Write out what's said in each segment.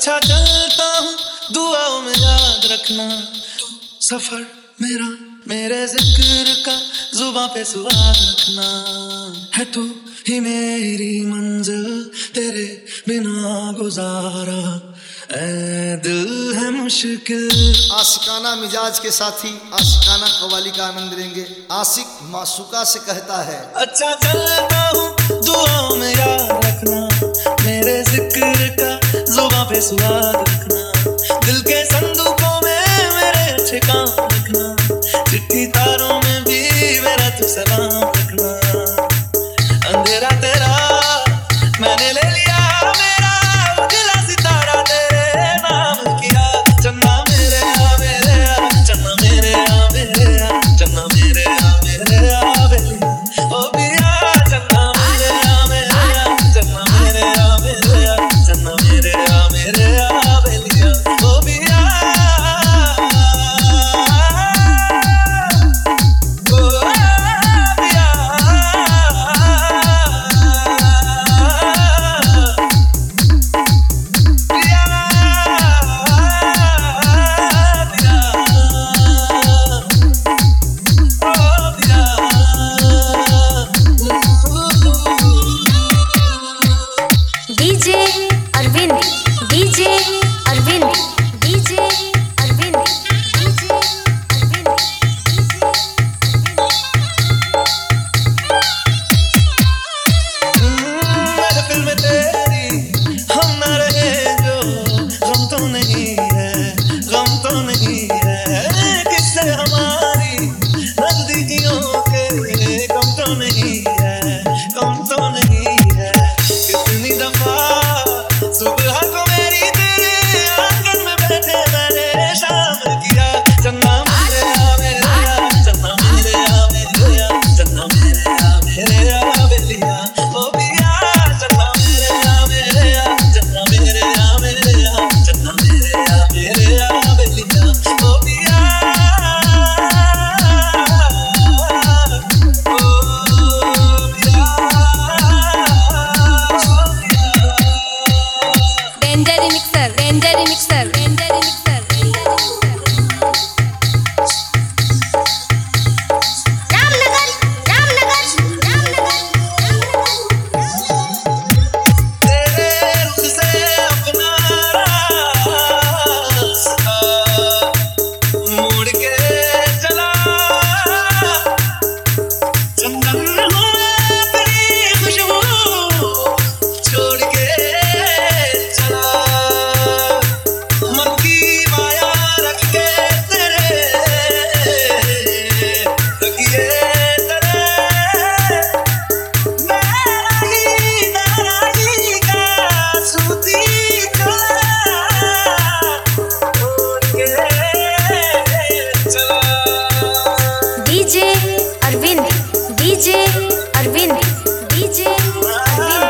अच्छा चलता हूँ दुआओं में याद रखना, सफर मेरा मेरे जिक्र का जुबां पे स्वाद रखना, है तू ही मेरी मंजिल तेरे बिना गुजारा ऐ दिल है मुश्किल। आशिकाना मिजाज के साथी आशिकाना कवाली का आनंद लेंगे। आशिक मासूका से कहता है, अच्छा चलता हूँ दुआओं में याद रखना, मेरे जिक्र का जुबां पे स्वाद रखना, दिल के संदूकों में मेरे अच्छे काम रखना, चिट्ठी तारों में भी मेरा तू सलाम रखना। अंधेरा तेरा मैंने ले लिया, मेरा उजला सितारा तेरे नाम किया, चन्ना मेरे आ मेरे आ, चन्ना मेरे आ मेरे आ, चन्ना मेरे आ मेरे आ बेलिया ओ पिया, चन्ना मेरे आ मेरे आ, चन्ना मेरे आ मेरे आ, चन्ना मेरे आ मेरे आ बेलिया ओ पिया। DJ Arvind, DJ Arvind, DJ Arvind, DJ Arvind. महफिल में तेरी हम न रहे जो, गम तो नहीं है, गम तो नहीं है, किससे हमारी नजदीकियों के गम तो नहीं है, गम तो नहीं है। कितनी दफा सुबह को मेरी तेरे आंगन में बैठे मैंने शाम किया, चन्ना मेरे आ मेरे आ, चन्ना मेरे आ मेरे आ, चन्ना मेरे आ मेरे आ बेलिया ओ पिया, चन्ना मेरे आ मेरे आ, चन्ना मेरे आ मेरे आ, चन्ना मेरे आ मेरे आ बेलिया ओ पिया ओ पिया। Danger mixer, danger mixer, danger mixer, Ramnagar, Ramnagar, Ramnagar, तेरे रुख से अपना रास्ता मोड़ के चला, चंदन हो तेरी खुशबू छोड़ के चला, मन की माया रख के तेरे तकिए तले, मेरा ही नाराज़गी का सूती चला छोड़ के चला। DJ Arvind, DJ Arvind, DJ Arvind,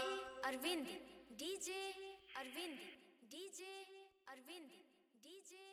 Arvind, DJ Arvind, DJ Arvind, DJ